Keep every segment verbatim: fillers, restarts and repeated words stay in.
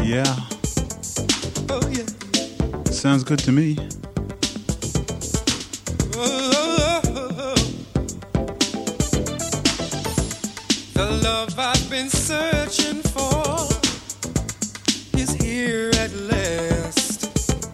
Yeah. Oh, yeah. Sounds good to me. Oh, oh, oh, oh. The love I've been searching for is here at last.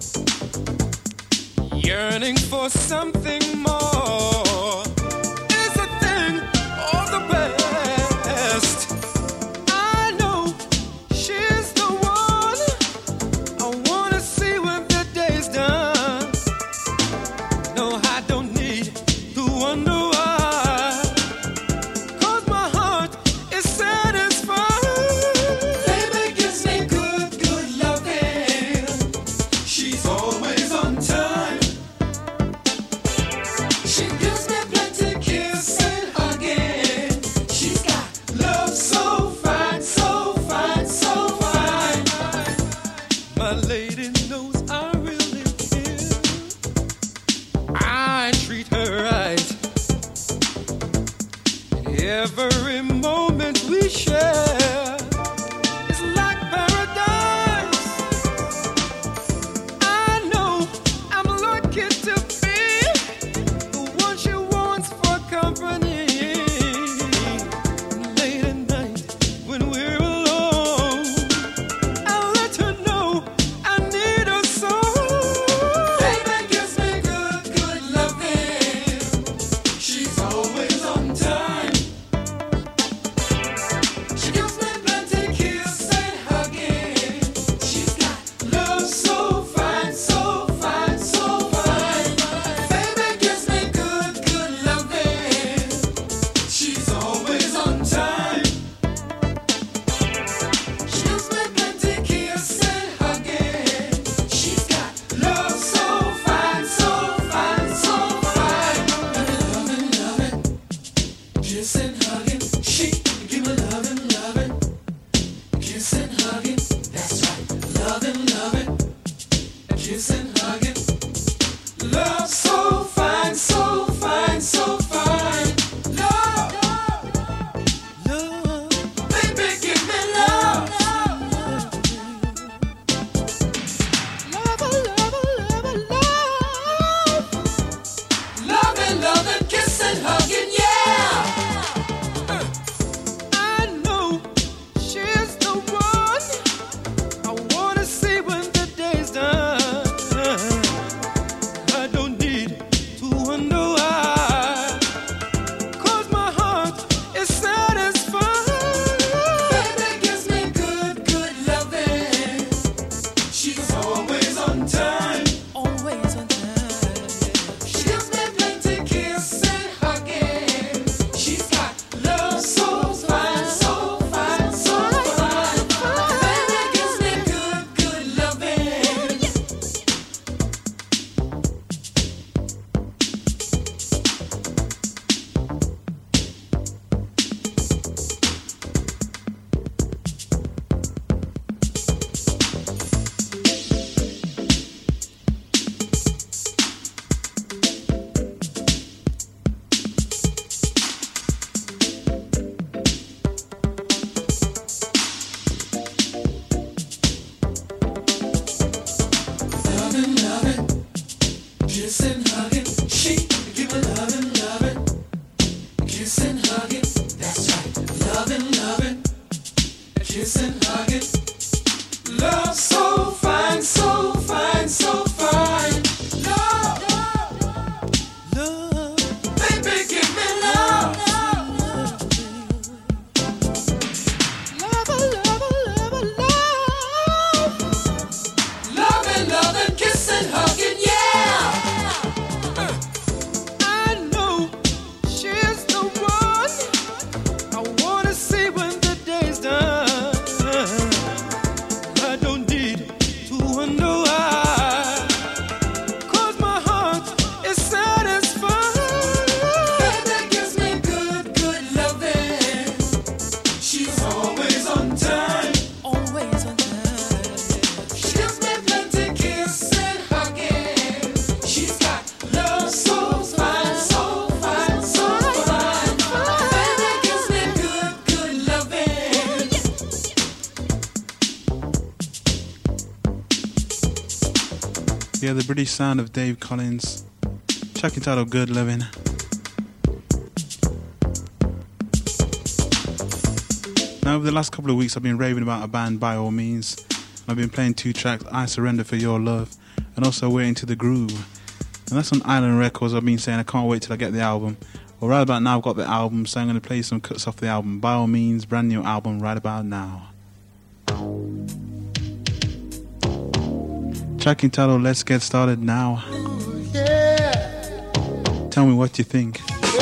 Yearning for something more is a thing of the best. I know she's the one I wanna see when the day's done. No, I don't need to wonder why, 'cause my heart is satisfied. Baby gives me good, good loving. She's always on time. Yeah, the British sound of Dave Collins. Track entitled Good Lovin'. Now, over the last couple of weeks, I've been raving about a band, By All Means. I've been playing two tracks, I Surrender for Your Love, and also Waiting to the Groove. And that's on Island Records. I've been saying I can't wait till I get the album. Well, right about now, I've got the album, so I'm going to play some cuts off the album. By All Means, brand new album right about now. Track entitled Let's Get Started Now. Yeah. Tell me what you think.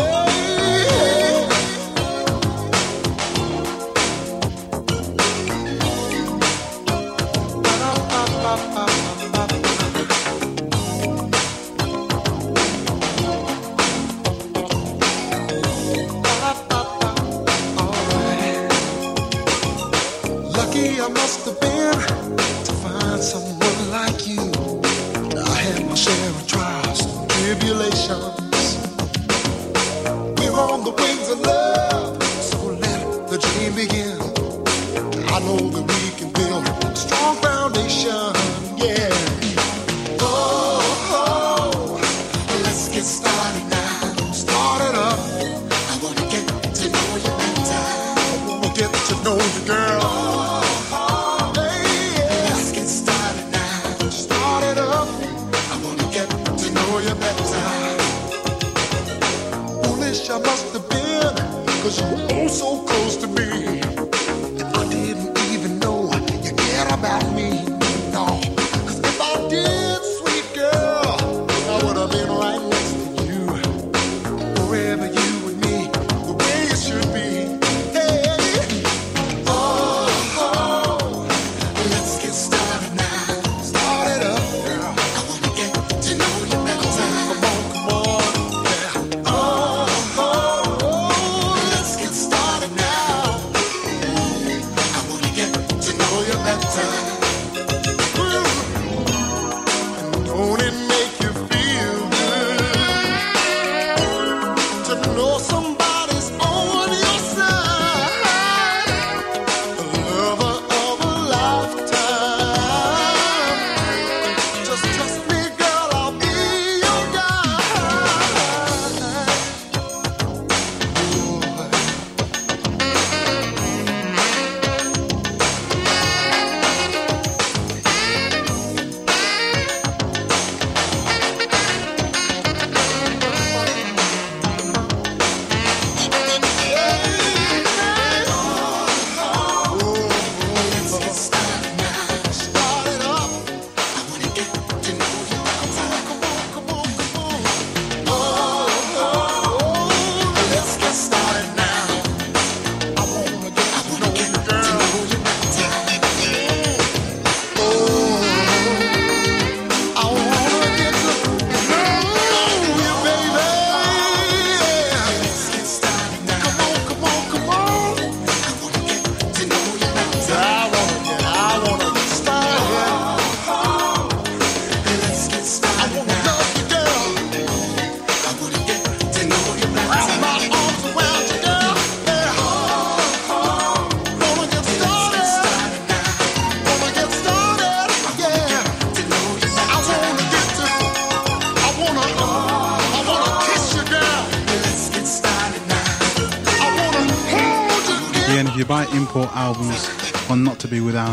Import albums, one not to be without.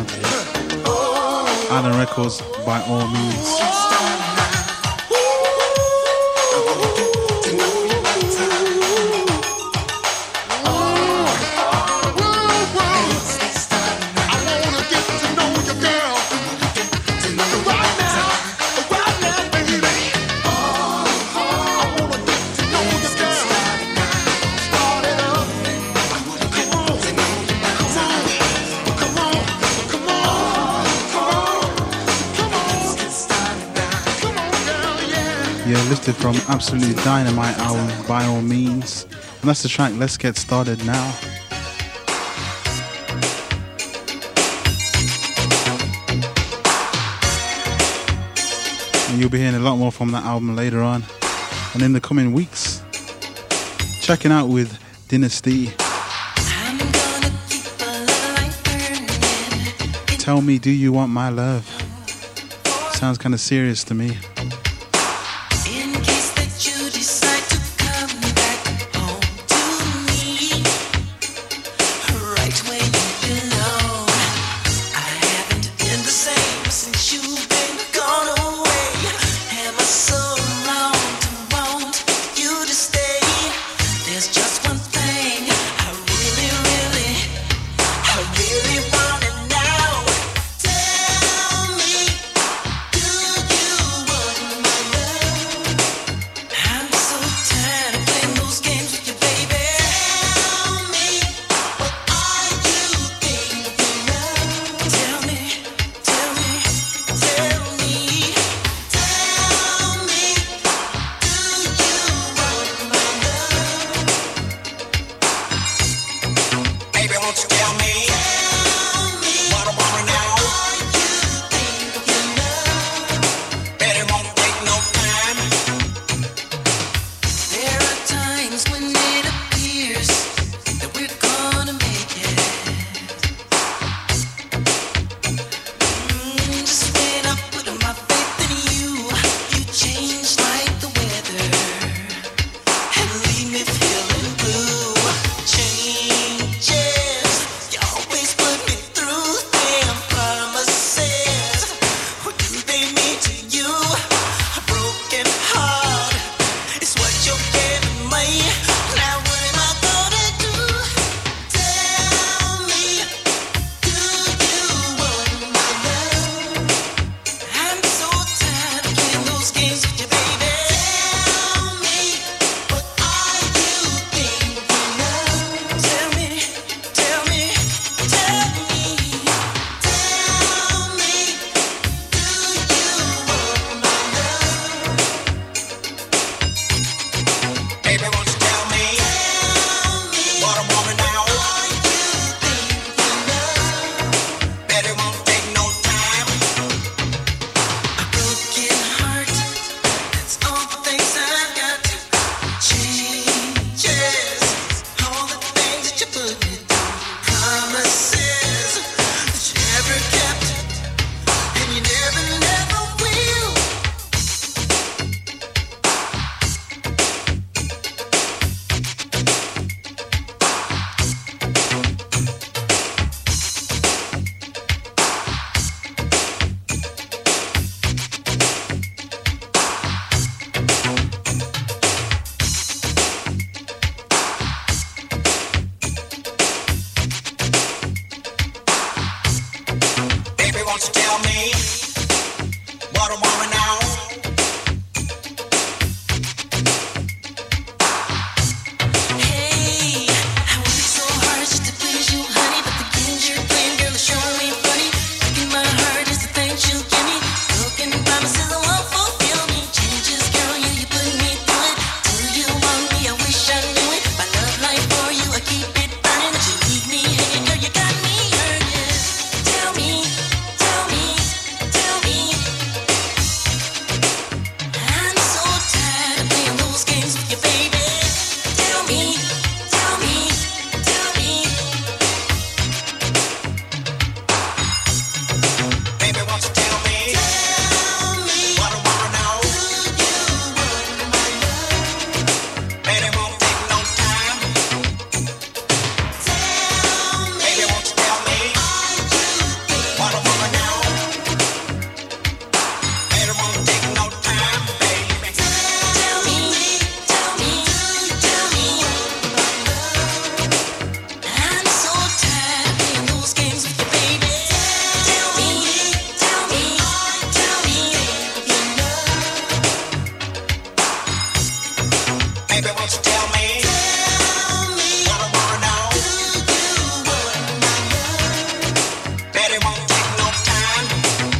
Island Records, By All Means. From Absolutely Dynamite album, By All Means, and that's the track Let's Get Started Now. And you'll be hearing a lot more from that album later on and in the coming weeks. Checking out with Dynasty. Tell me, do you want my love? sounds kind of serious to me. In case that you decide to come back home to me, right where you belong. I haven't been the same since you've been gone away. Am I so wrong to want you to stay? There's just one thing I really, really, I really wanna know. Tell me, do you want my love? I'm so tired of playing those games with you, baby. Tell me, what are you thinking of? Tell me, tell me, tell me, tell me, do you want my love? Baby, won't you tell me Tell me, what I wanna know? are you thinking of? Bet it won't take no time. There are times when it appears that we're gonna make it. Mm, just when I put my faith in you, you change like the weather and leave me feeling blue. Changes, you always put me through damn promises. What do they mean to you? A broken heart is what you're giving me. Now what am I gonna do? Tell me, do you want my love? I'm so tired of playing those games with you, baby. Tell me, what are you thinking of? Tell me, tell me, tell me, tell me, do you want my love? Baby, won't you tell me Tell me, what I wanna know? are you thinking of? Bet it won't take no time. A broken heart, that's all the things I got. Changes, all the things that you put me through. Promises that you never kept, and you never, never will. Baby, won't you tell me what I wanna know? Hey, I work so hard just to please you, honey, but the games you're playing, girl, are showing me funny. Breaking my heart is the things you give me. Broken promises I won't fulfill me. Changes, girl, you you put me through it. Do you want me? I wish I knew it. My love life for you, I keep it burning. But you leave me hanging, girl, you got me hurting. Tell me, tell me, tell me. I'm so tired of playing those games with you, baby. Tell me, tell me, tell me. Baby, won't you tell me Tell me, what I wanna know? do you want my love? Bet it won't take no time. Tell me, Baby, won't you tell me are you thinking what I wanna know? Bet it won't take no time, baby. Tell me, tell me, tell me. I'm so tired of playing those games with you, baby. Tell me, tell me, tell me. Baby, won't you tell me Tell me, what I wanna know? do you want my love? Bet it won't take no time.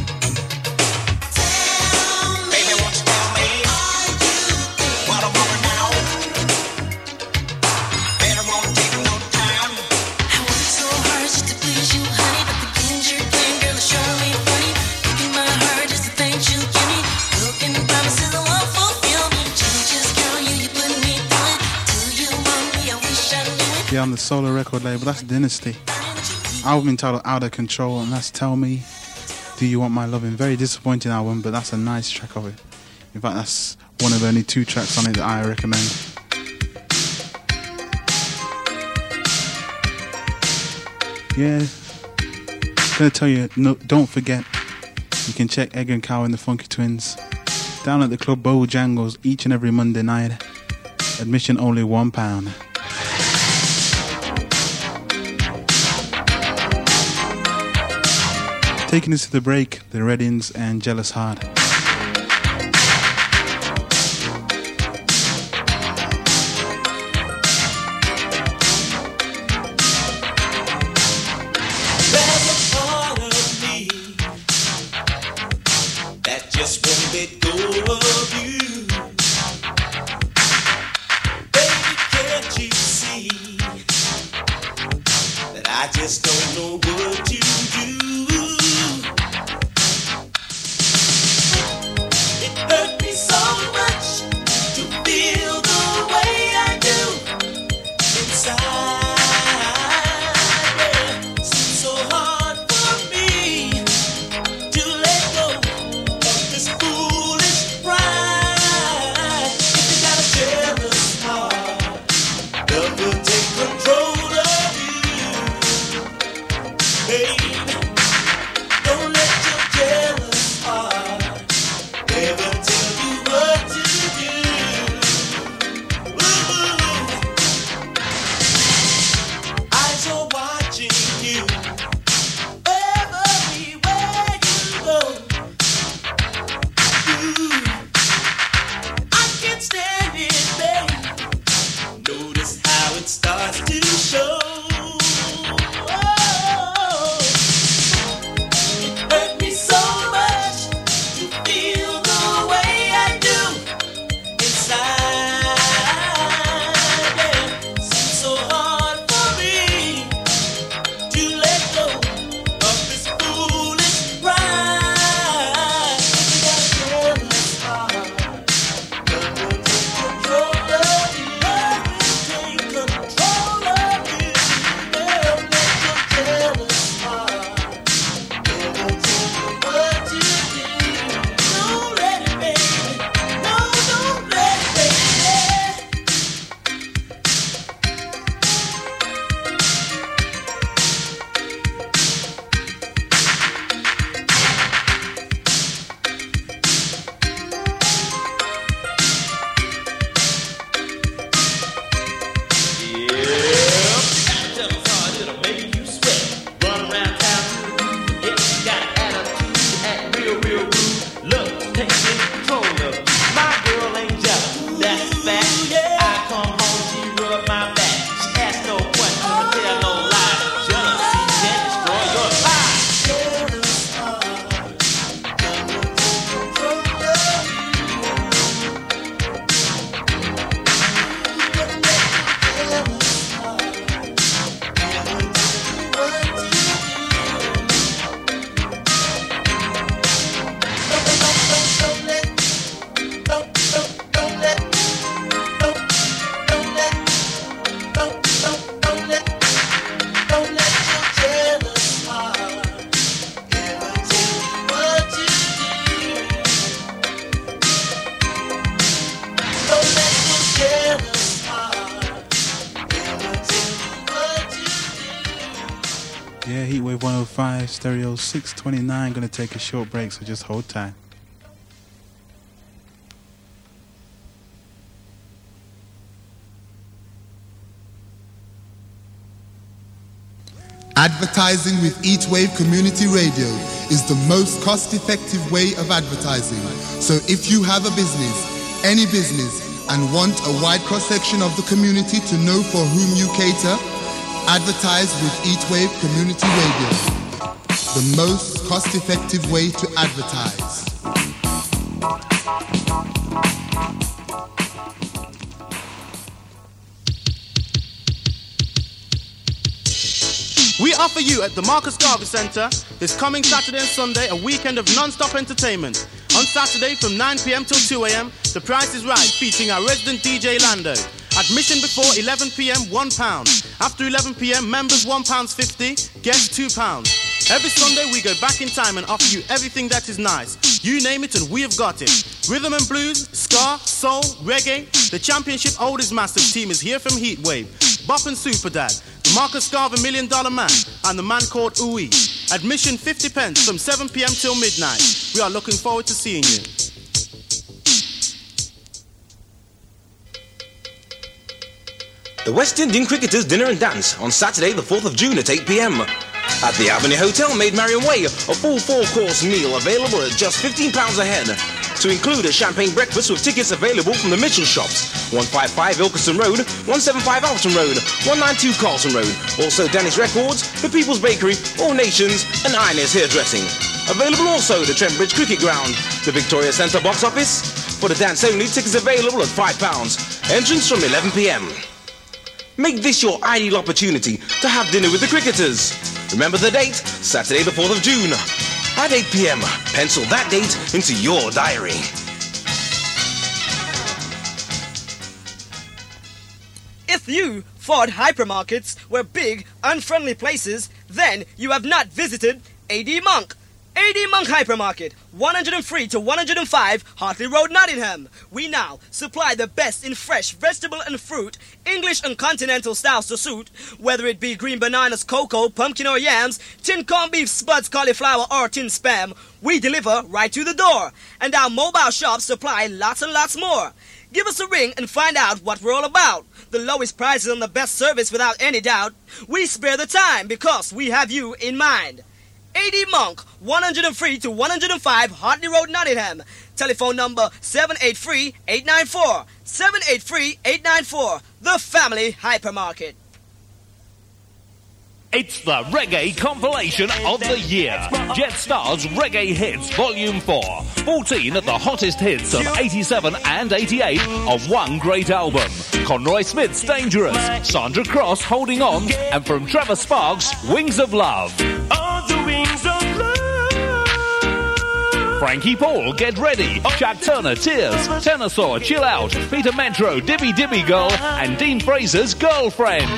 Tell me, Baby, won't you tell me are you thinking what I wanna know? Bet it won't take no time. I work so hard just to please you, honey, but the games you're playing, girl, are showing me funny. Breaking my heart is the things you give me. Broken promises I won't fulfill me. Changes, girl, you you put me through it. Do you want me? I wish I knew it. Yeah, on the solo record label, that's Dynasty. Album entitled Out of Control, and that's Tell Me. Do You Want My Loving? Very disappointing album, but that's a nice track of it. In fact, that's one of only two tracks on it that I recommend. Yeah, gonna tell you, no, don't forget, you can check Egg and Cow and the Funky Twins down at the club Bojangles each and every Monday night. Admission only one pound. Taking us to the break, the Reddings and Jealous Heart. There's a part of me that just won't let go of you. Baby, can't you see that I just don't know what to do? It hurt me so much to feel the way I do inside. So hard for me to let go of this foolish pride. If you got a jealous heart, love will take control of you. Baby, don't let your jealous heart ever tell you what to do. Ooh. Eyes are watching you. Everywhere you go, ooh, I can't stand it, babe. Notice how it starts to show. Oh, it hurt me so much to feel the way I do inside. Yeah, seems so hard for me to let go of this foolish pride. If you got a jealous heart, love will take control of you. Love will take control of you. Don't let your jealous heart ever tell you what to do. Don't let it, baby. No, don't let it, baby. Yeah, Heatwave one oh five, Stereo six twenty-nine. Gonna take a short break, so just hold tight. Advertising with Heatwave Community Radio is the most cost-effective way of advertising. So if you have a business, any business, and want a wide cross-section of the community to know for whom you cater, advertise with Heatwave Community Radio. The most cost-effective way to advertise. We offer you at the Marcus Garvey Centre this coming Saturday and Sunday a weekend of non-stop entertainment. On Saturday from nine p.m. till two a.m. The Price is Right featuring our resident D J Lando. Admission before eleven p.m. one pound. After eleven p.m. members one pound fifty, guests two pounds. Every Sunday we go back in time and offer you everything that is nice. You name it and we have got it. Rhythm and blues, ska, soul, reggae. The championship oldest masters team is here from Heatwave. Bop and Super Dad, the Marcus Garvey Million Dollar Man, and the man called Ooey. Admission fifty pence from seven p m till midnight. We are looking forward to seeing you. The West Indian Cricketers Dinner and Dance on Saturday the fourth of June at eight p m At the Avenue Hotel, Maid Marian Way, a full four-course meal available at just fifteen pounds a head. To include a champagne breakfast with tickets available from the Mitchell Shops, one fifty-five Ilkeston Road, one seventy-five Alton Road, one ninety-two Carlton Road. Also Dennis Records, The People's Bakery, All Nations and Inez Hairdressing. Available also the Trent Bridge Cricket Ground, the Victoria Centre box office. For the dance only, tickets available at five pounds. Entrance from eleven p m Make this your ideal opportunity to have dinner with the cricketers. Remember the date, Saturday the fourth of June at eight p m Pencil that date into your diary. If you thought hypermarkets were big, unfriendly places, then you have not visited A D Monk. A D Monk Hypermarket, one oh three to one oh five Hartley Road, Nottingham. We now supply the best in fresh vegetable and fruit, English and continental styles to suit, whether it be green bananas, cocoa, pumpkin or yams, tin corned beef, spuds, cauliflower or tin spam. We deliver right to the door, and our mobile shops supply lots and lots more. Give us a ring and find out what we're all about. The lowest prices and the best service without any doubt. We spare the time because we have you in mind. A D Monk, one oh three to one oh five Hartley Road, Nottingham. Telephone number seven eight three, eight nine four, seven eight three, eight nine four. The Family Hypermarket. It's the reggae compilation of the year. Jetstar's Reggae Hits Volume four. fourteen of the hottest hits of eighty-seven and eighty-eight of one great album. Conroy Smith's Dangerous, Sandra Cross Holding On, and from Trevor Sparks, Wings of Love. On the wings of love. Frankie Paul, Get Ready, Jack Turner, Tears, Tenorsaur, Chill Out, Peter Metro, Dibby Dibby Girl, and Dean Fraser's Girlfriend.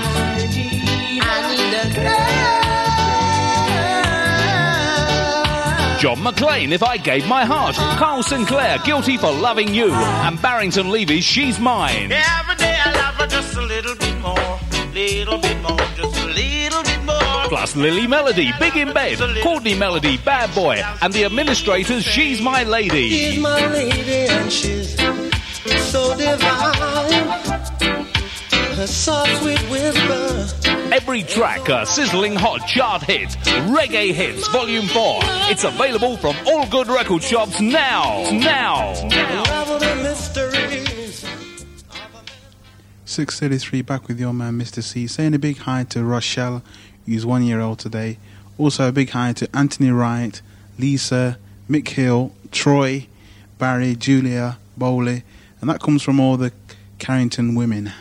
John McClane, If I Gave My Heart, Carl Sinclair, Guilty for Loving You, and Barrington Levy's She's Mine. Every day I love her just a little bit more, little bit more, just a little bit more. Plus Lily Melody, Big in Bed, Courtney Melody, Bad Boy, and the Administrators' She's My Lady. She's my lady and she's so divine. Her soft sweet whisper. Every track a sizzling hot chart hit. Reggae Hits Volume four. It's available from all good record shops now. Now. now. six thirty-three, back with your man Mister C, saying a big hi to Rochelle, who's one year old today. Also a big hi to Anthony Wright, Lisa, Mick Hill, Troy, Barry, Julia, Bowley, and that comes from all the Carrington women.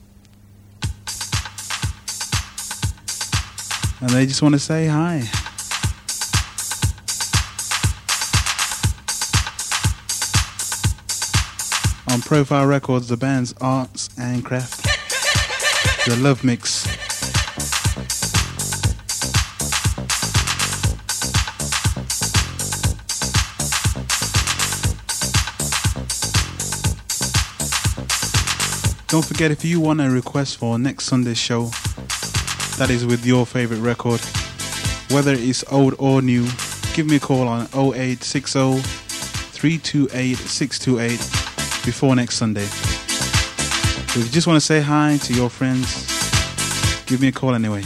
And they just want to say hi. On Profile Records, the band's Arts and Craft. The Love Mix. Don't forget, if you want a request for next Sunday's show, that is with your favorite record, whether it's old or new, give me a call on oh eight six oh, three two eight, six two eight before next Sunday. If you just want to say hi to your friends, give me a call anyway.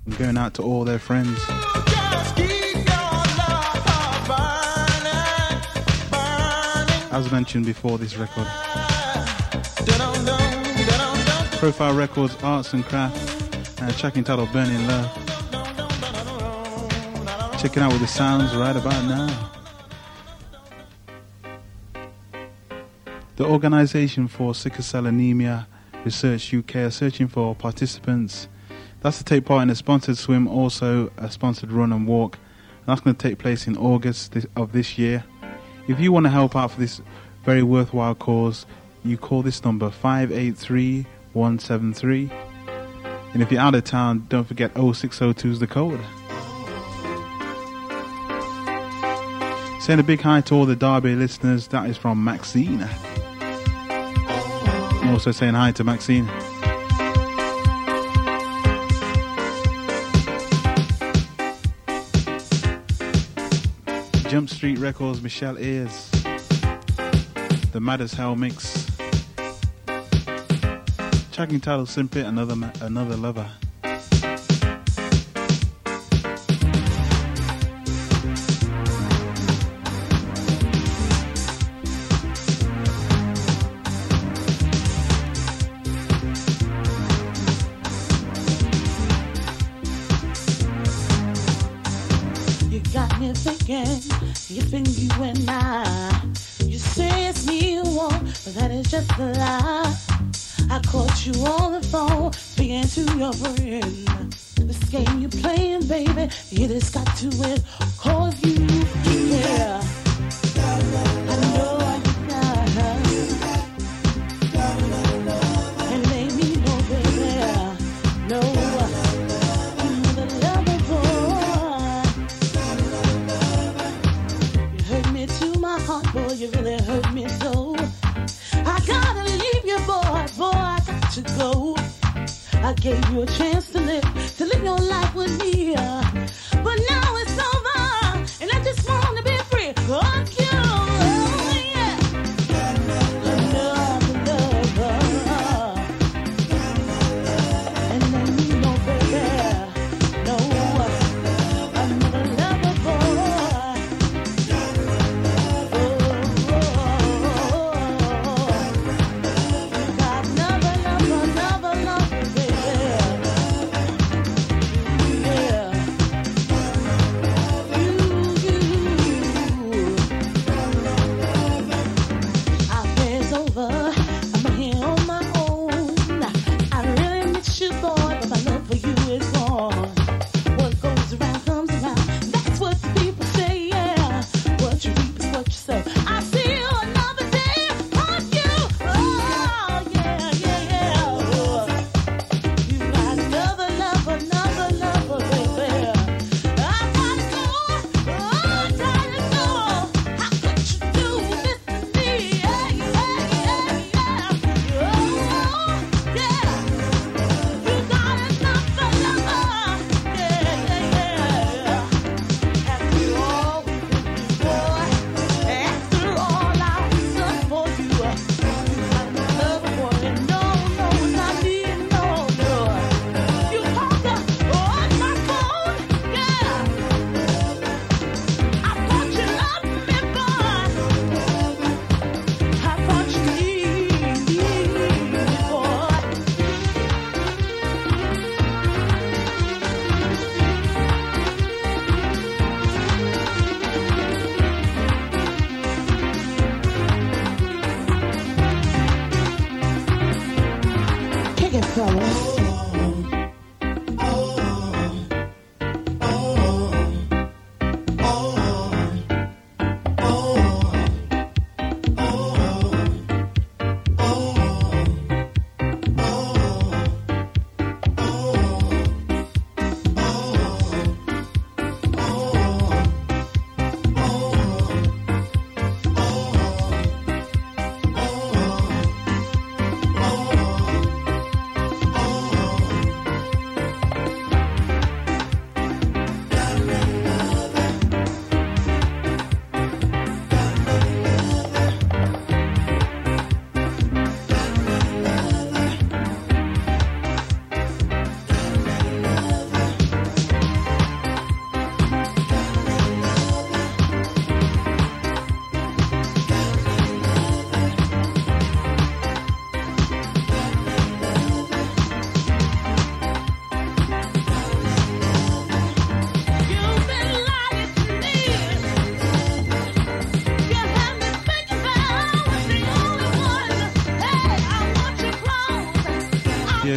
and going out to all their friends. As mentioned before, this record. Profile Records, Arts and Craft, and a track entitled Burning Love. Checking out what the sounds right about now. The Organisation for Sickle Cell Anemia Research U K are searching for participants. That's to take part in a sponsored swim, also a sponsored run and walk. And that's going to take place in August this, of this year. If you want to help out for this very worthwhile cause, you call this number five eight three, one seven three. And if you're out of town, don't forget oh six oh two is the code. Saying a big hi to all the Derby listeners. That is from Maxine. I'm also saying hi to Maxine. Jump Street Records, Michelle Ayers. The Mad as Hell mix. Track entitled simply Another Ma- Another Lover. You got me thinking, if in you and I, you say it's me you want, but that is just a lie. I caught you on the phone, speaking to your friend. This game you playing, baby, it has got to end, cause you care. I know I got, and they mean no, baby, no. You're the lover boy. You hurt me to my heart, boy, you really hurt me so. I gotta leave you, boy, boy, I got to go. I gave you a chance to live, to live your life with me. uh, But now it's over, and I just wanna be free of you. Oh, yeah. Another lover. And I need no baby, no. Another lover boy. Got another lover, another lover, baby. Yeah.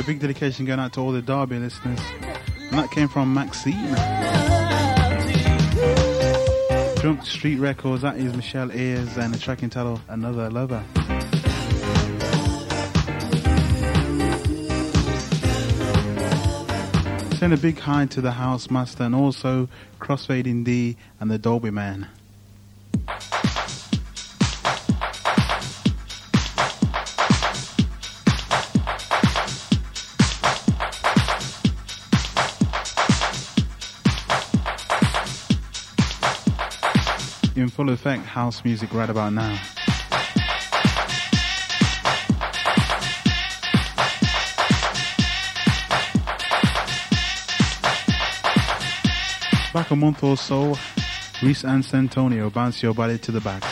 big dedication going out to all the Derby listeners. And that came from Maxine. Drunk Street Records, that is Michelle Ayers and the track entitled Another Lover. Send a big hi to the House Master and also Crossfading D and the Dolby Man. In full effect, house music right about now. Back a month or so, Reese and Santonio, bounce your body to the back.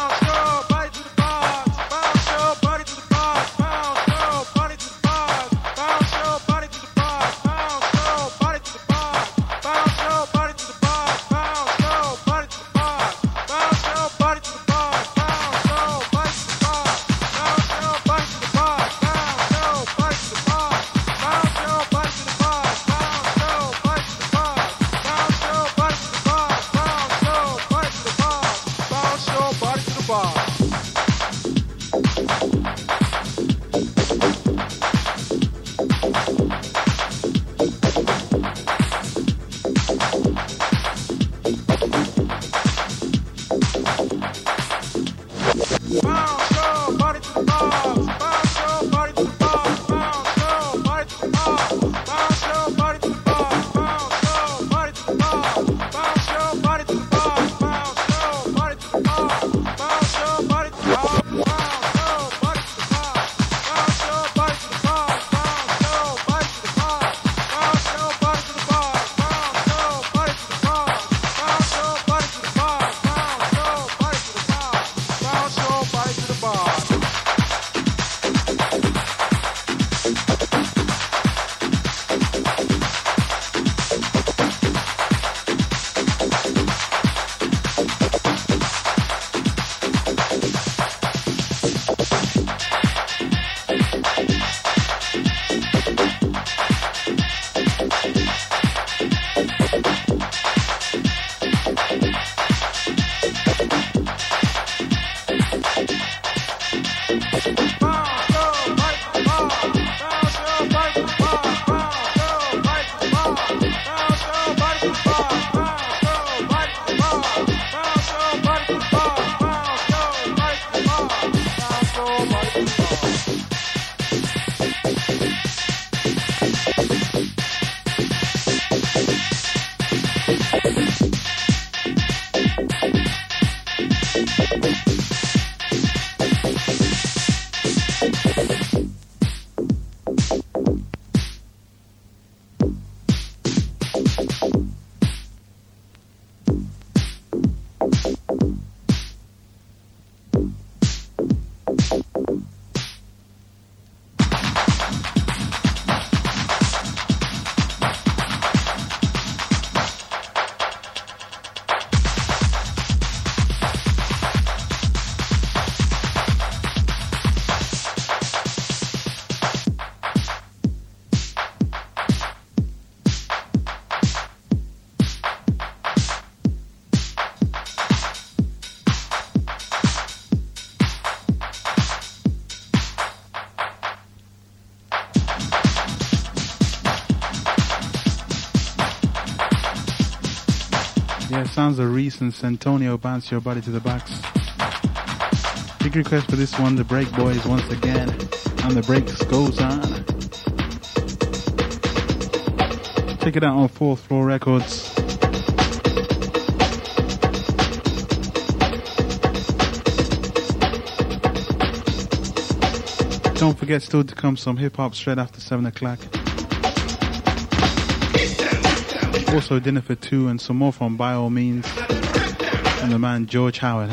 Sounds of Reese and Santonio, bounce your body to the backs. Big request for this one, the Break Boys once again, and the breaks goes on. Check it out on Fourth Floor Records. Don't forget still to come some hip hop straight after seven o'clock. Also dinner for two and some more from By All Means and the man George Howard.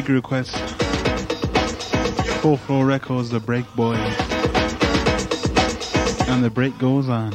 big request. Fourth Floor Records, The Break Boy. And the break goes on.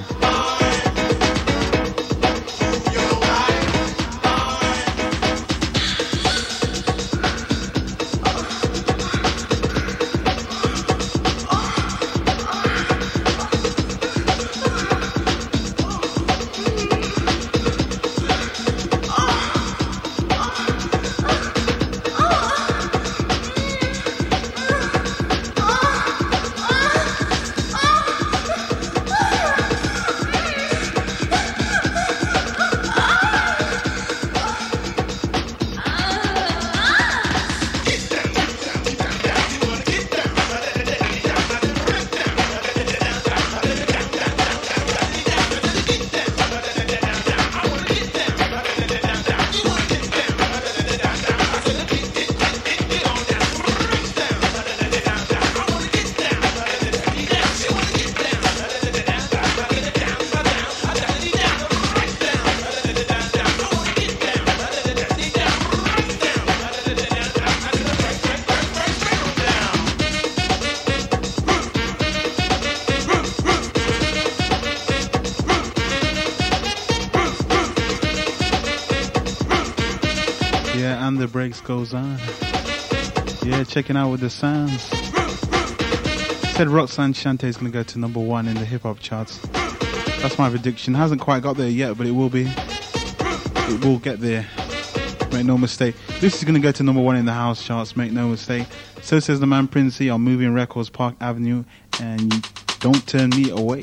Breaks goes on. Yeah, checking out with the sounds. Said Roxanne Shante is going to go to number one in the hip hop charts. That's my prediction. Hasn't quite got there yet, but it will be. It will get there. Make no mistake. This is going to go to number one in the house charts. Make no mistake. So says the man Princey on Moving Records, Park Avenue, and Don't Turn Me Away.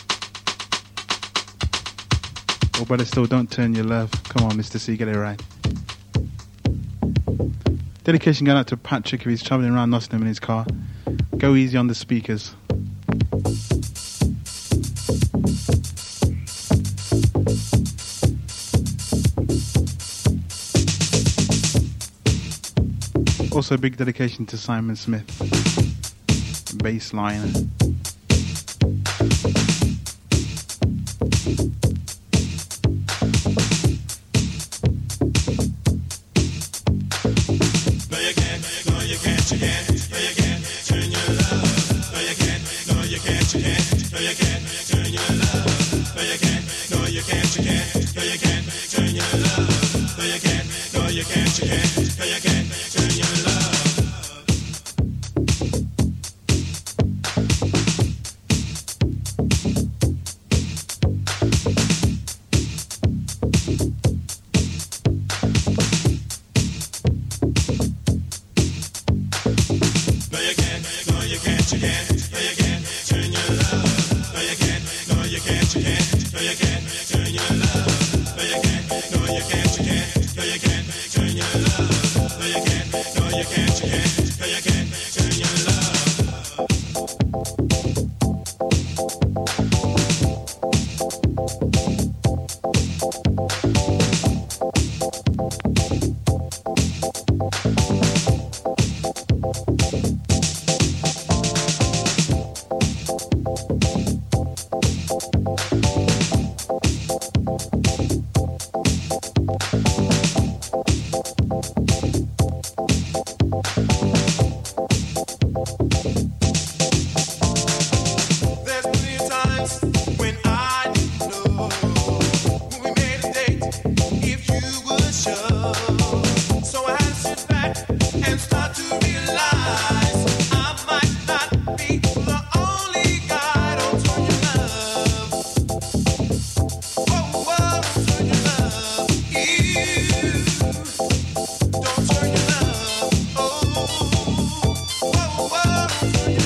Oh, but still, don't turn your love. Come on, Mister C, get it right. Dedication going out to Patrick if he's travelling around Nottingham in his car. Go easy on the speakers. Also big dedication to Simon Smith. Bassline. Whoa, whoa, whoa.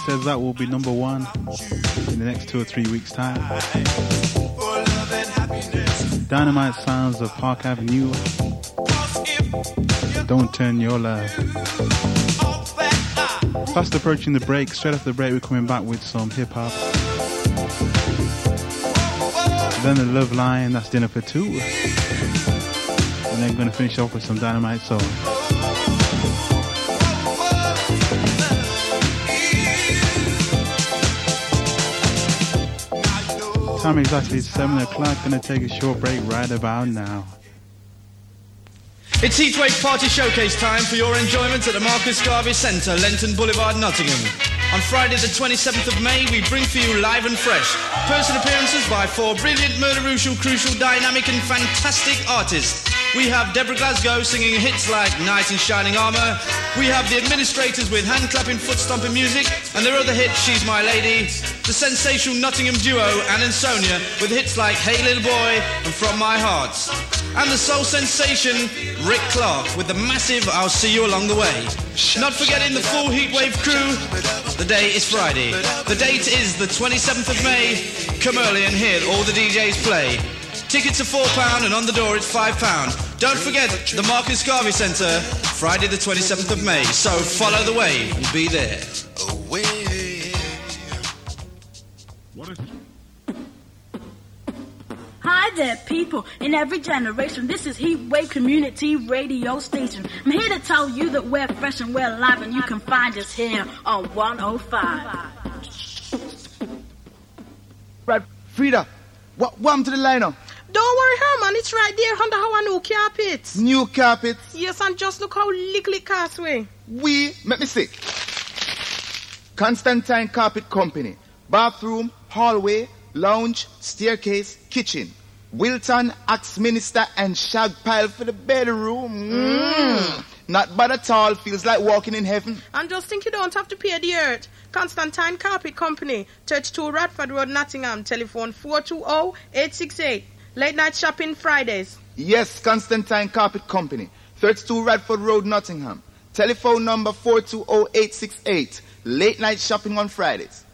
says that will be number one in the next two or three weeks' time. Dynamite sounds of Park Avenue. Don't turn your love. Fast approaching the break. Straight after the break, we're coming back with some hip hop. Then the Love Line, that's dinner for two. And then we're going to finish off with some Dynamite Soul. Time exactly seven o'clock. Gonna take a short break right about now. It's Heatwave Party Showcase time for your enjoyment at the Marcus Garvey Centre, Lenton Boulevard, Nottingham. On Friday the twenty-seventh of May, we bring for you live and fresh person appearances by four brilliant, murderucial, crucial, dynamic and fantastic artists. We have Deborah Glasgow singing hits like Knight in Shining Armour. We have the Administrators with hand-clapping, foot-stomping music, and their other hit, She's My Lady. The sensational Nottingham duo, Anne and Sonia, with hits like Hey Little Boy and From My Heart. And the soul sensation, Rick Clark, with the massive I'll See You Along the Way. Not forgetting the full Heatwave crew. The day is Friday. The date is the twenty-seventh of May. Come early and hear all the D Js play. Tickets are four pounds and on the door it's five pounds. Don't forget the Marcus Garvey Centre, Friday the twenty-seventh of May. So follow the wave and be there. Hi there, people in every generation. This is Heatwave Community Radio Station. I'm here to tell you that we're fresh and we're live, and you can find us here on one oh five. Right, Frida, what, what happened to the liner? Don't worry, Herman. It's right there under our new carpets. New carpets? Yes, and just look how little it costs we. We, let me see. Constantine Carpet Company. Bathroom, hallway, lounge, staircase, kitchen. Wilton, Axe Minister, and shag pile for the bedroom. Mm. Not bad at all. Feels like walking in heaven. And just think you don't have to pay the earth. Constantine Carpet Company, thirty-two Radford Road, Nottingham. Telephone four two zero, eight six eight. Late night shopping Fridays. Yes, Constantine Carpet Company, thirty-two Radford Road, Nottingham. Telephone number four two zero, eight six eight. Late night shopping on Fridays.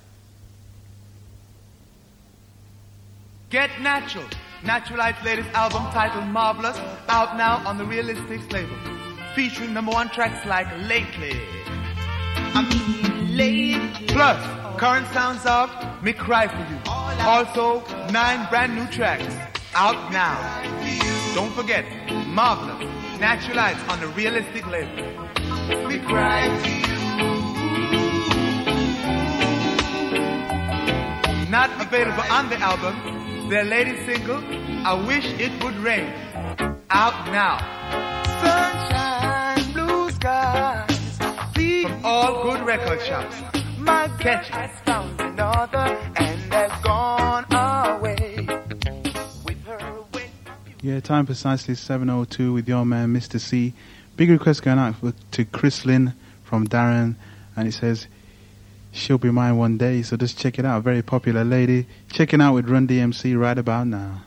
Get Natural. Naturalite's latest album titled Marvelous, out now on the Realistics label. Featuring number one tracks like Lately. I mean, Lately. Plus, current sounds of Me Cry For You. Also, nine brand new tracks, out now. Don't forget, Marvelous, Naturalite on the Realistic label. Me Cry For You. Not available on the album. Their latest single, I Wish It Would Rain, out now. Sunshine, blue skies, from all good record shops. My Catch has found another and has gone away. With her away. Yeah, time precisely seven oh two with your man Mister C. Big request going out for, to Chris Lynn from Darren, and it says, she'll be mine one day, so just check it out. Very popular lady. Checking out with Run D M C right about now.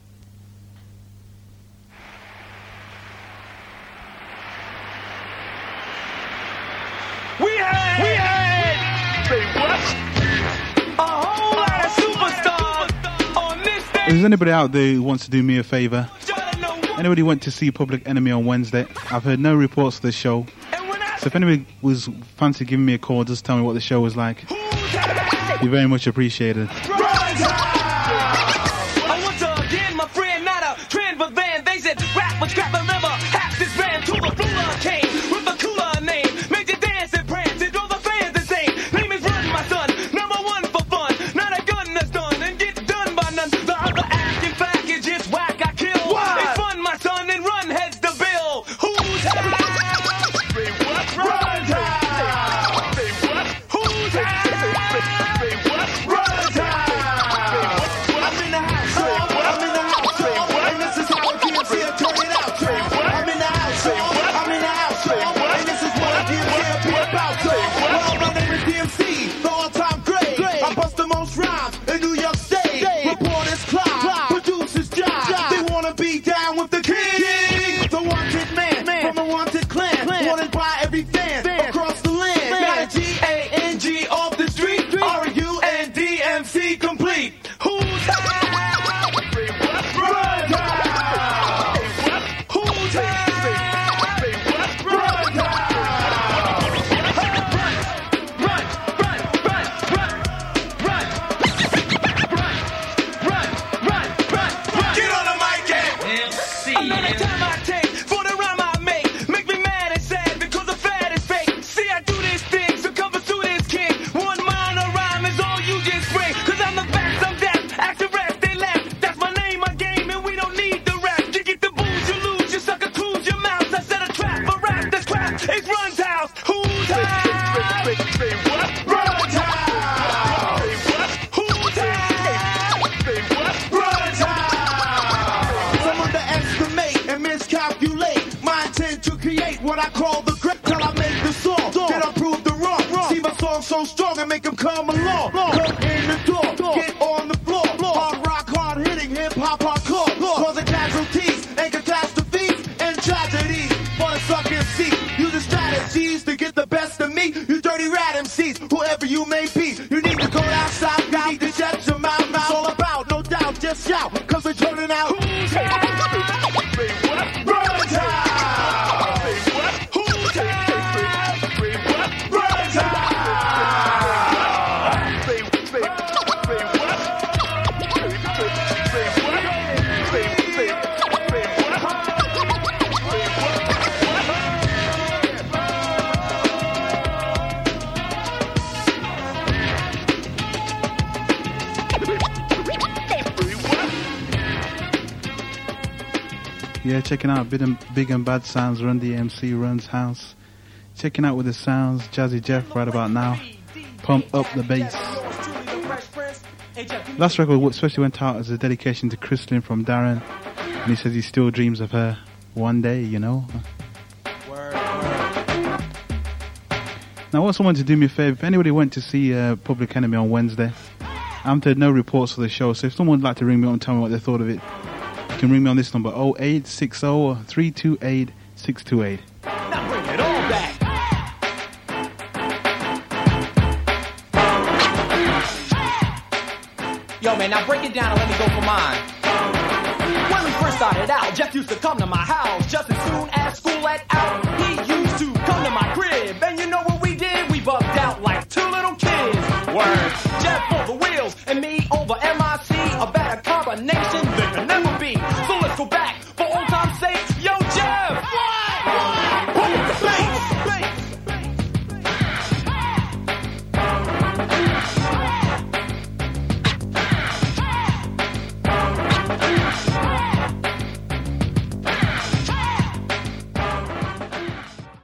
We had, we had, say what? A whole lot of superstars on this day. If there's anybody out there who wants to do me a favor, anybody went to see Public Enemy on Wednesday? I've heard no reports of the show. So if anybody was fancy giving me a call, just tell me what the show was like. Be very much appreciated. I want to again, my friend, not a trend, but then they said rap was crap, remember, half this band to the Flula came with a cooler name, made you dance and prance and drove the fans insane. Name is Run, my son, number one for fun, not a gun that's done and gets done by none. The other act, in fact, is just whack, I kill. It's fun, my son, and Run heads the bill. Who's high? Run time! Say what? Who's high? Say what? Run time! what I call the grip till I make the song. Then I prove the wrong. See my song so strong and make them come along. Come in the door, get on the floor. Hard rock, hard hitting, hip hop, hardcore. Causing casualties and catastrophes and tragedies. For the sucking seat, using strategies to get the best of me. You dirty rat M Cs, whoever you may be. You need to go outside, you need to shut your mouth. It's all about, no doubt, just shout. Cause we're turning out. Who's Run time! Yeah, checking out Big and, Big and Bad Sounds, Run D M C, Run's House. Checking out with the sounds, Jazzy Jeff right about now. Pump up the bass. Last record especially went out as a dedication to Chrislyn from Darren. And he says he still dreams of her one day, you know. Now I want someone to do me a favour. If anybody went to see uh, Public Enemy on Wednesday, I'm to no reports for the show. So if someone would like to ring me up and tell me what they thought of it, you can ring me on this number oh eight six oh, three two eight, six two eight. Now bring it all back. Yo, man, now break it down and let me go for mine. When we first started out, Jeff used to come to my house just as soon as school let out. He used to come to my crib, and you know what we did? We bugged out like two little kids. Word. Jeff